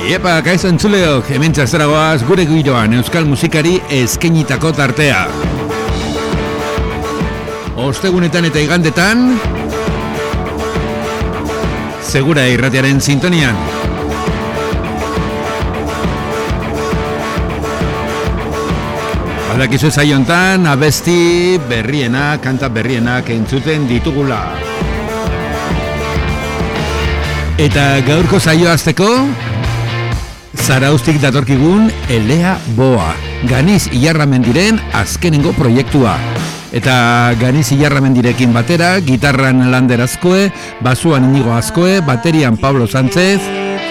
Iepa, kaixo entzuleok, hemen txasteragoaz gure giroan euskal musikari eskainitako tartea. Ostegunetan eta igandetan, Segura irratiaren sintonian. Badakizu saiontan, abesti berriena, kanta berrienak entzuten ditugula. Eta gaurko saio hasteko, Zarauztik datorkigun Elea Boa, Ganiz Ilarramendiren azkenengo proiektua. Eta Ganiz Ilarramendirekin batera, gitarran Lander Azkoe, basuan Inigo Azkoe, baterian Pablo Sánchez,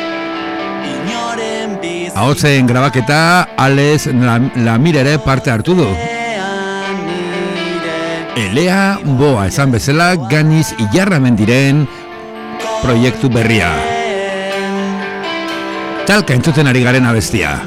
ahotsen grabaketa Alex Lamir ere parte hartu du. Elea Boa esan bezala Ganiz Ilarramendiren proiektu berria. Talka entzuten ari garen abestia.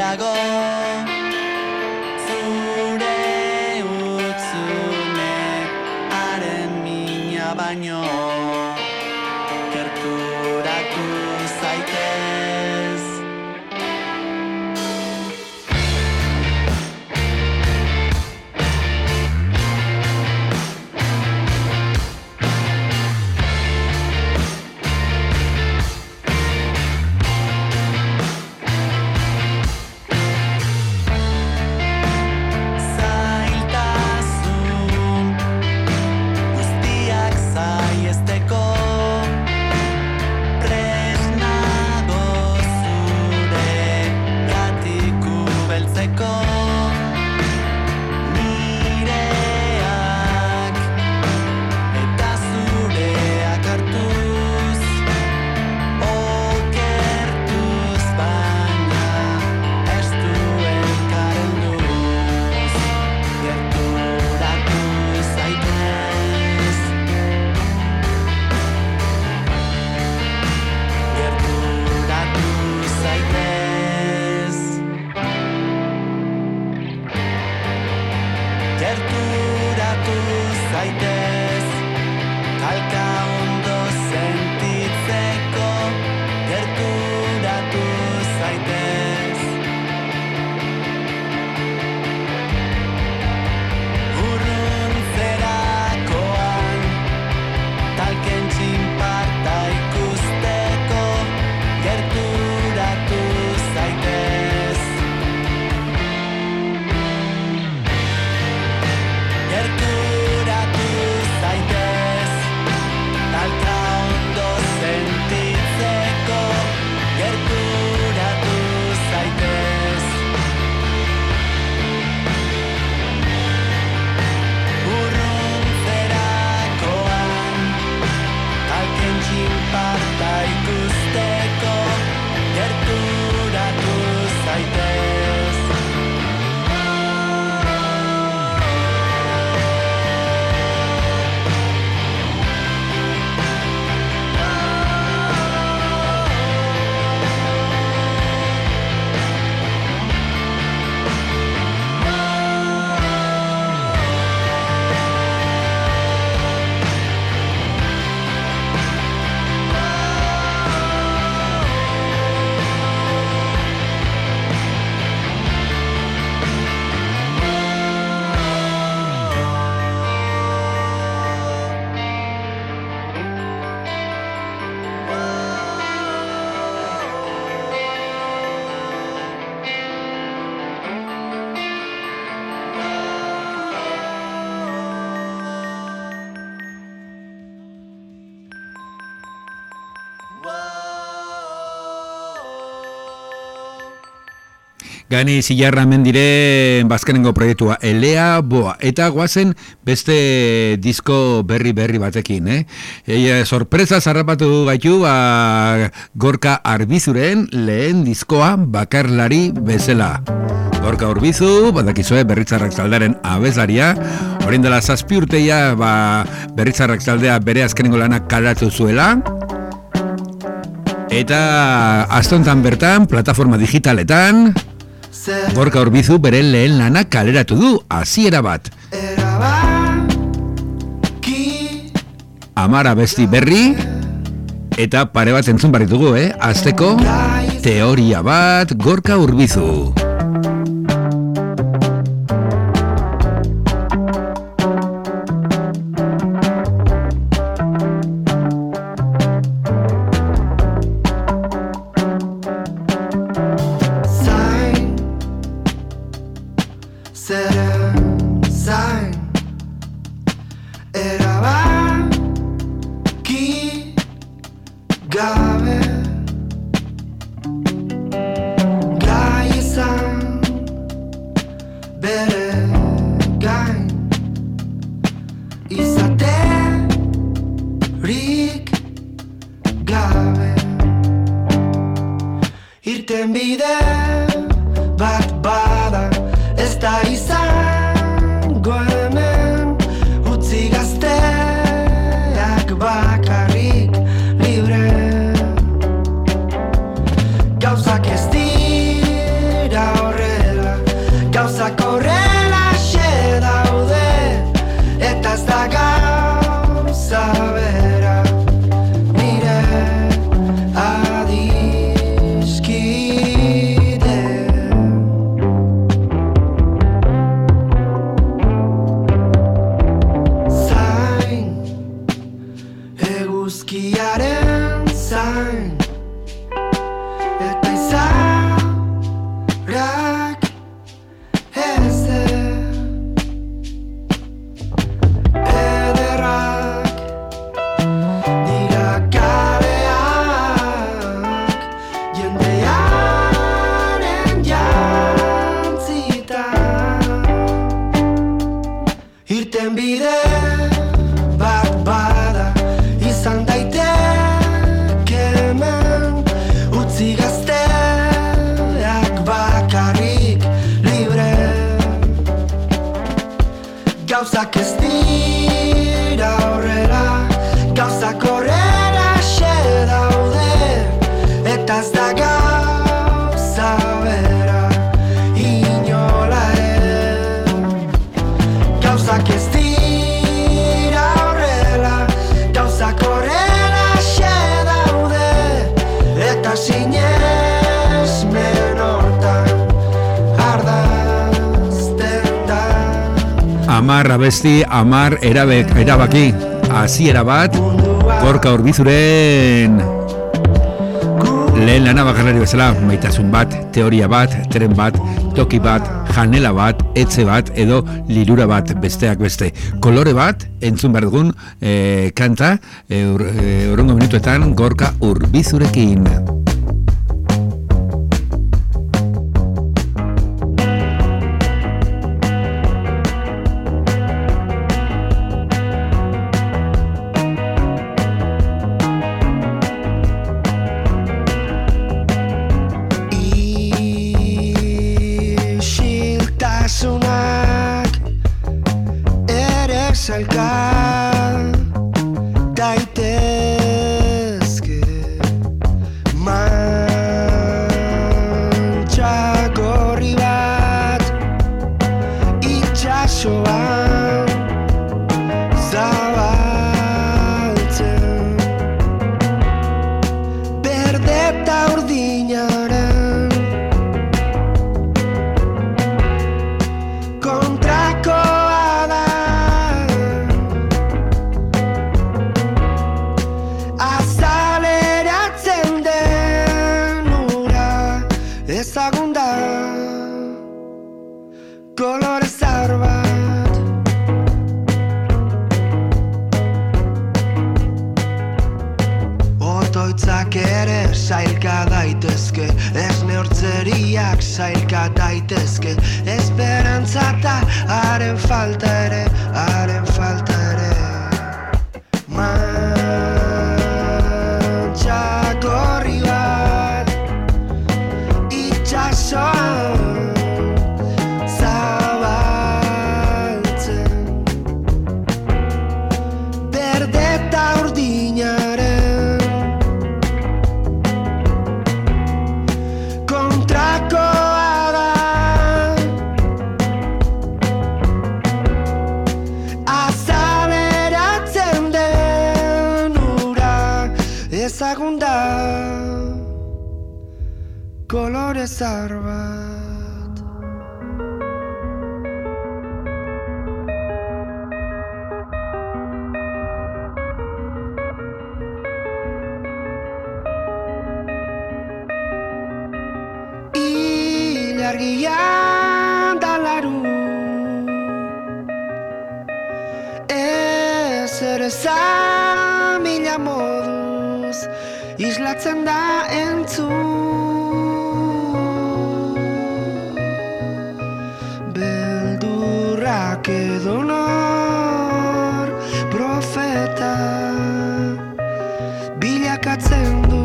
Ganiz Ilarramendiren bazkenengo proiektua Elea Boa. Eta guazen beste disko berri batekin, sorpresa zarrapatu gaitu Gorka Arbizuren lehen diskoa bakarlari bezala. Gorka Urbizu, badakizue Berritzarrak Taldearen abeslaria, orain dela 7 urteia Berritzarrak Taldea bere azkenengo lanak kaleratu zuela. Eta astontan bertan, plataforma digitaletan, Gorka Urbizu bere lehen lana kaleratu du, hasiera bat. 10 abesti berri, eta pare bat entzun barritugu, hasteko teoria bat, Gorka Urbizu. Abesti, amar erabaki, hasiera bat, Gorka Urbizuren lehen lana bakarlari bezala, maitasun bat, teoria bat, tren bat, toki bat, janela bat, etxe bat, edo lilura bat, besteak beste. Kolore bat, entzun behar dugun, kanta, urrengo minutuetan, Gorka Urbizurekin. kolore zar bat. Ilargian dalaru ezer ezan mila moduz islatzen da entzun. Beldurrak edonor profeta bilakatzen du.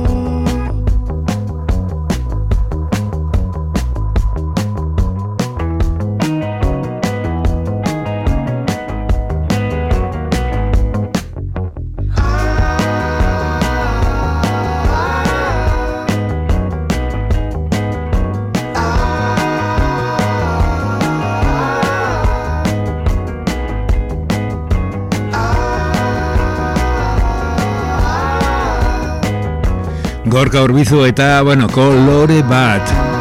Gorka Urbizu eta, kolore bat.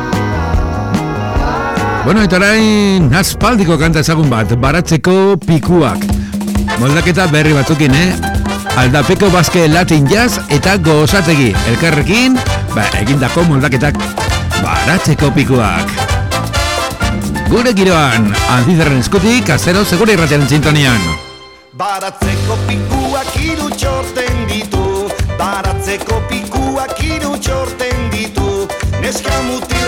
Eta orain aspaldiko kanta ezagun bat, Baratzeko pikuak. Moldaketa berri batzukin, Aldapeko bazke latin jazz eta gozategi. Elkarrekin, egindako moldaketak Baratzeko pikuak. Gure giroan, Aldizarren eskutik, azero segure irratiaren sintonian. Baratzeko pikuak hiru txorten ditu. Baratzeko pikuak hiru txorten ditu. Neska mutil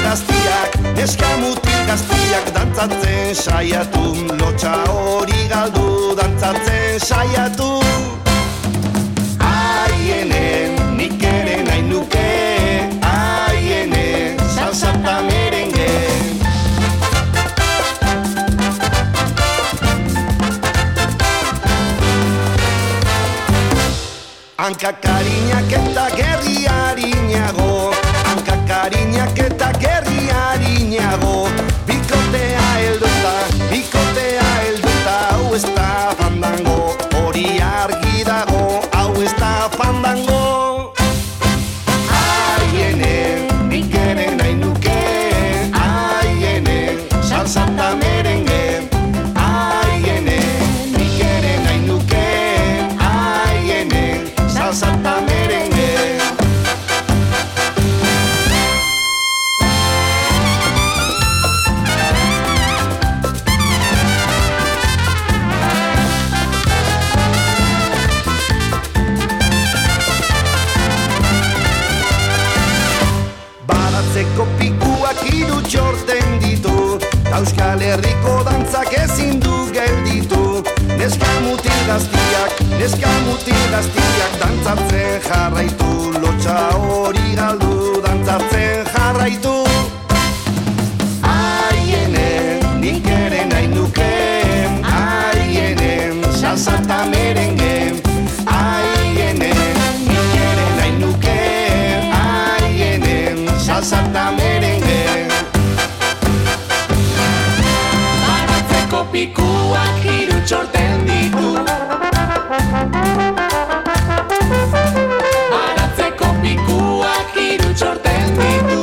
gaztiak dantzatzen saiatu. Lotxa hori galdu dantzatzen saiatu. Aiene, nik ere nahi nuke. Aiene, salsa eta merengue. Hankakarinak eta gerri harinago. Hankakarinak eta gerri harinago. Bikotea helduta, hau ez da fandango. Hori argi dago, hau ez da fandango. Aiene, nik ere nahi nuke. Aiene, salsa eta merengue. Aiene, nik ere nahi nuke. Aiene, salsa eta merengue. Baratzeko pikuak hiru txorten ditu. Euskal Herriko dantzak ezin du gelditu. Neska mutil gaztiak dantzatzen jarraitu. Lotxa hori galdu dantzatzen jarraitu. Aiene, nik ere nahi nuke. Aiene, salsa eta merengue. Aiene, nik ere nahi nuke. Aiene, salsa eta merengue. Baratzeko pikuak hiru txorten ditu. Baratzeko pikuak hiru txorten ditu.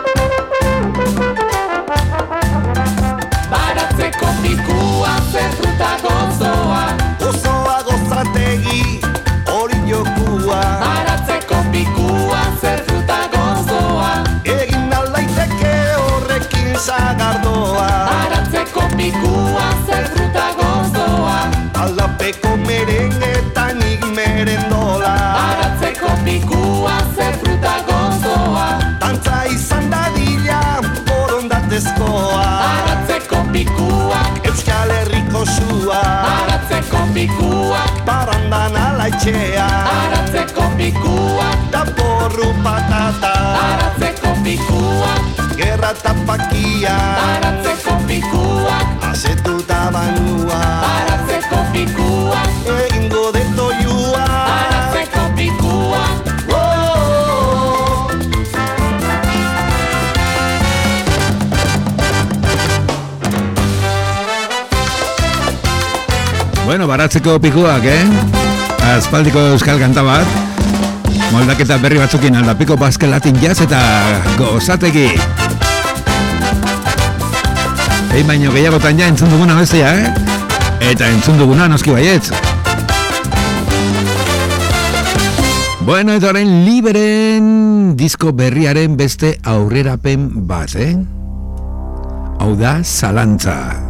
Baratzeko pikua zerruta gozoa. Gozoa gozategi, hori jokua. Baratzeko pikua zerruta gozoa. Egin aldaiteke horrekin sagardoa. Baratzeko pikua zerruta gozoa. Aldapeko merengetan nik merendola. Baratzeko pikua zerruta gozoa. Dantza izan dadila borondatezkoa. Baratzeko pikuak Euskal Herriko sua. Baratzeko pikuak barandan alaitxea. Baratzeko pikuak da porru patata. Baratzeko pikuak gerra eta pakia. Baratzeko pikuak azetuta banua. Baratzeko pikuak egingo deto jua. Baratzeko pikuak Baratzeko pikuak, aspaldiko euskal kanta bat. Moldaketa berri batzukin aldapiko Basque Latin Jazz eta gozategi. Egin baino gehiagotan ja entzun duguna bestea, Eta entzun duguna noski baietz. Bueno, eta orain Liberen disko berriaren beste aurrerapen bat, Hau da, Zalantza.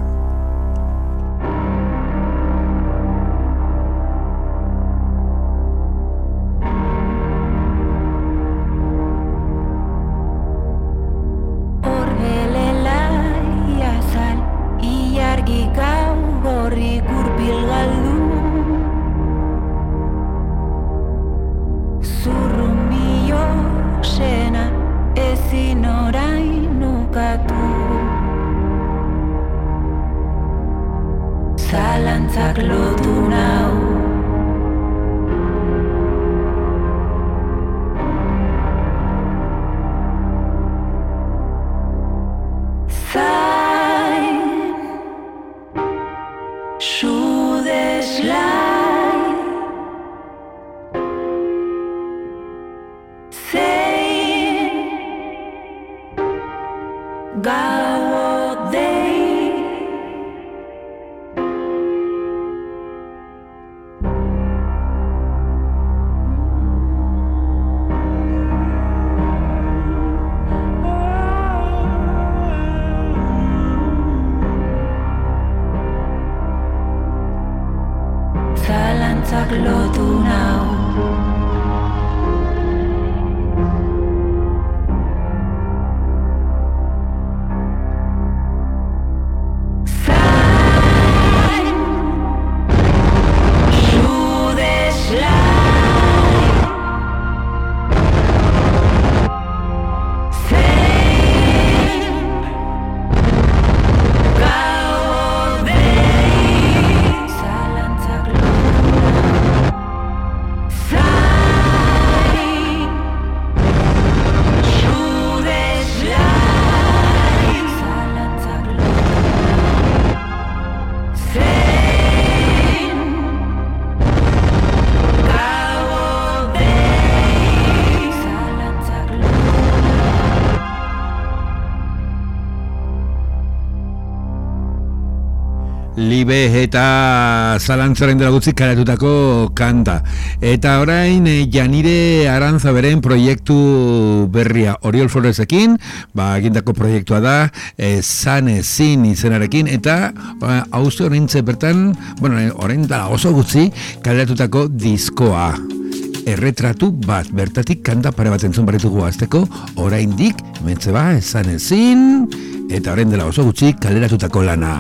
Libe eta Zalantzaren dela gutxi karatutako kanta. Eta orain Janire Arantza beren proiektu berria Oriol Floresekin, egindako proiektua da, Zane Zin izenarekin, eta hauze oraintze bertan, orain dela oso gutxi karatutako diskoa. Erretratu bat, bertatik kanta pare bat entzun baritugu azteko, oraindik, mentze Zane Zin, eta orain dela oso gutxi kaleratutako lana.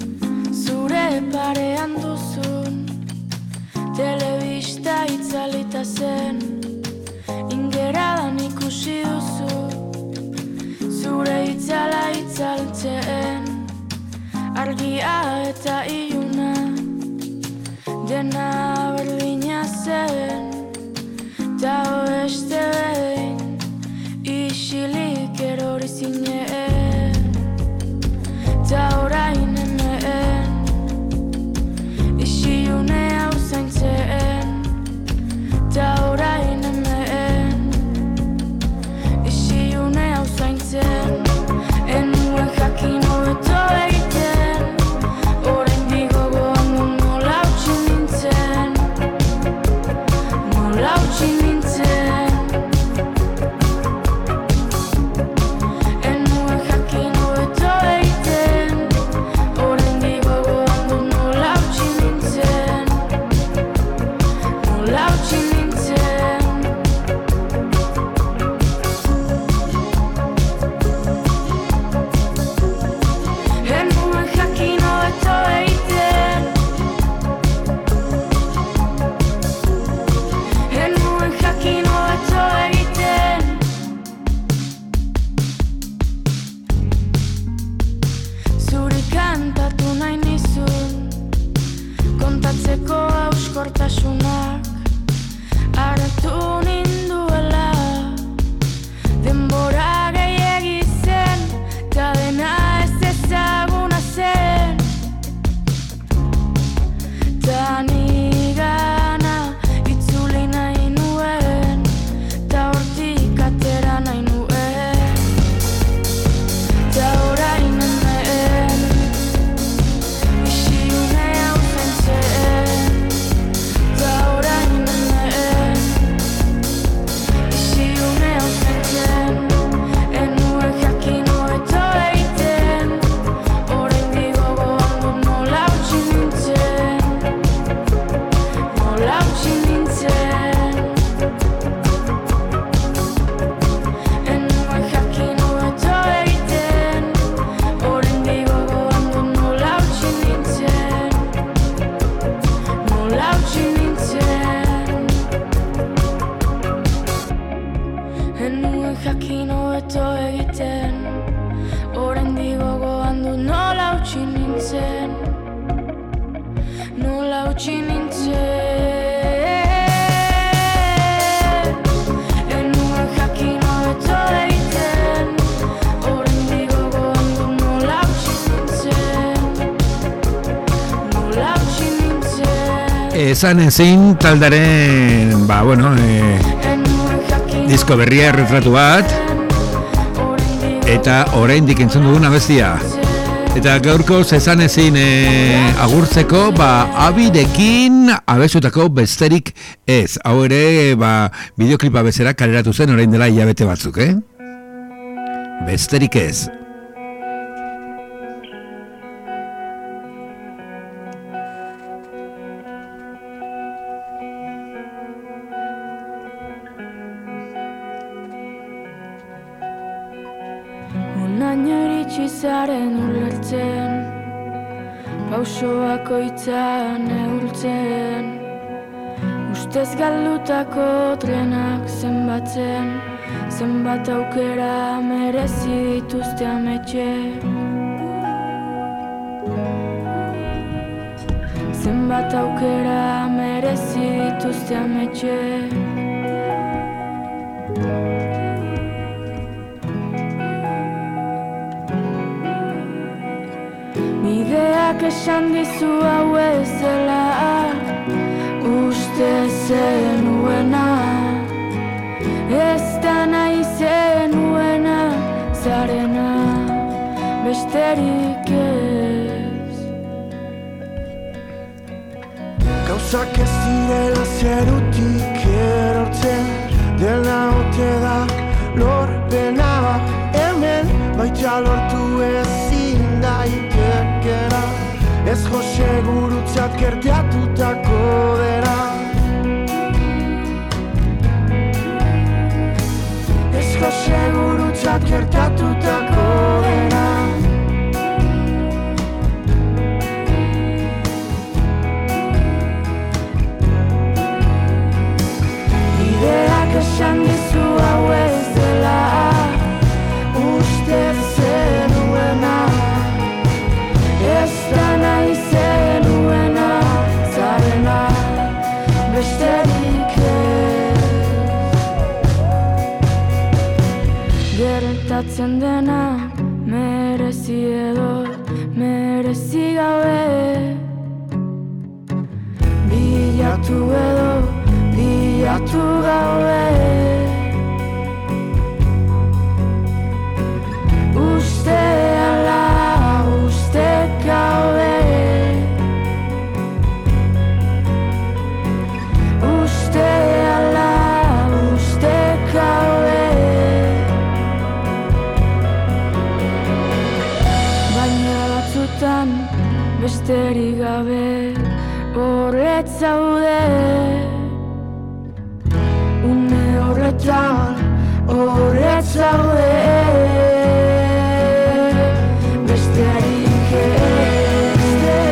Parean duzun telebista itzalita zen, ingeradan ikusi duzu zure itzala itzaltzen, argia eta iluna dena berdina zen, ta beste behin isilik erori zinen, ta orain hemen Isiune hau zaintzen, ta orain hemen. Isiune hau zaintzen, enuen jakin hobeto egiten, oraindik gogoan nola utzi nintzen. hautsi nintzen. Enuen jakin hobeto egiten, oraindik gogoan dut nola hautsi nintzen. Nola hautsi nintzen. Esan ezin taldaren, disko berria erretratu bat, eta oraindik entzun duguna bestia. Eta gaurko esan ezin agurtzeko, abirekin abesutako besterik ez. Hau ere, bideoklipa bezera kaleratu zen orain dela hilabete batzuk, Besterik ez. Unaino iritsi zaren ulertzen, pauso bakoitzan neurtzen, ustez galdutako trenak zenbatzen, zenbat aukera merezi dituzte ametxe. Zenbat aukera merezi dituzte ametxe. Bideak esan dizu hau ez dela, uste zenuena, ez da nahi zenuena, zarena, besterik ez. Gauzak ez direla zerutik erortzen, dela ote da lorpena, hemen baita lortu ezin daitekera, ez Jose gurutzat gertatutako dera. Ez Jose gurutzat gertatutako dera. Bideak esan dizu hau ez dela, uste zenuena, ez da nahi zenuena, zarena, besterik ez. Gertatzen dena, merezi edo, merezi gabe, bilatu edo, bilatu gabe. Uste ala, uste gabe, uste ala, uste gabe. Baina batzutan besterik gabe, horret zaude. Une horretan, horret zaude. Besterik ez,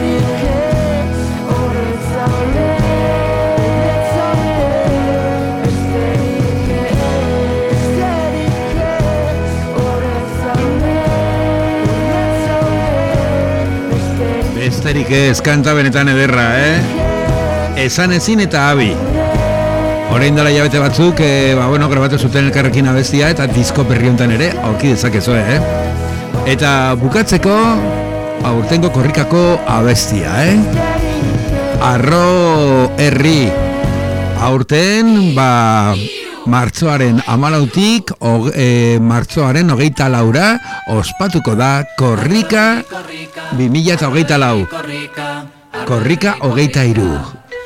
horret zaude. Besterik ez, horret zaude. Besterik ez, kanta benetan ederra, Esan ezin eta abi. Orain dela hilabete batzuk, grabatu zuten elkarrekin abestia eta disko berri hontan ere aurki dezakezue, Eta bukatzeko, aurtengo korrikako abestia, Arro herri. Aurten, martxoaren 14tik, martxoaren 24ra, ospatuko da korrika 2024. Korrika 23.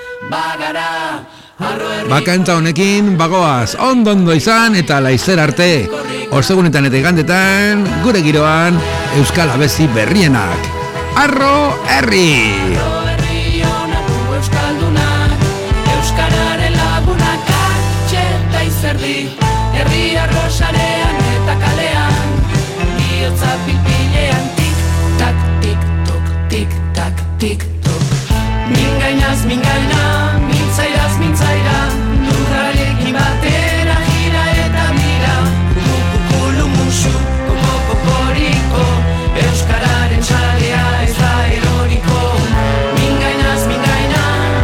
Bakanta honekin bagoaz ondo izan eta laizzer arte. Ostegunetan eta igandetan gure giroan euskal abesti berrienak. Arro herri! Euskararen lagunak atxeta izerdi, herri arrosarean eta kalean, bihotza pilpilean tik-tak, tik-tok, tik-tak, tik-tok. Mingainaz mingaina, mintzairaz mintzaira, lurrarekin batera gira eta mira, kukukulu musu, kokokoriko, euskararen txalea ez da eroriko. Mingainaz mingaina,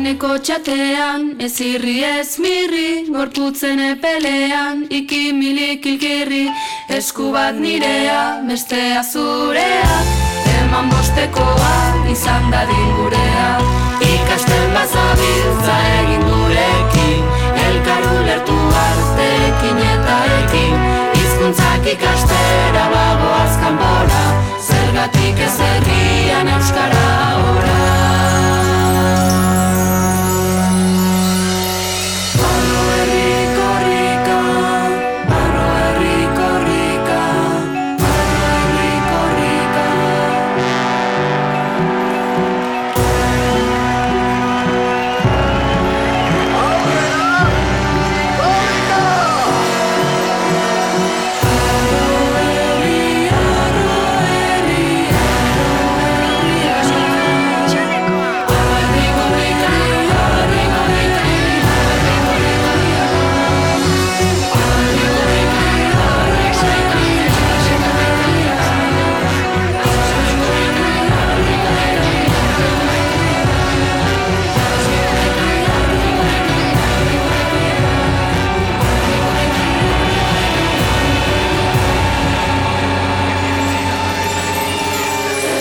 barneko txatean, ez irri ez mirri, gorputzen epelean, ikimilik ilkirri, esku bat nirea, bestea zurea, eman bostekoa, izan dadin gurea. Ikasten bazabiltza egin gurekin, elkar ulertu artekin eta ekin, hizkuntzak ikastera bagoaz kanpora, zergatik ez herrian euskara ora.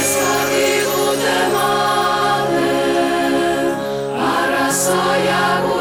Arrazoia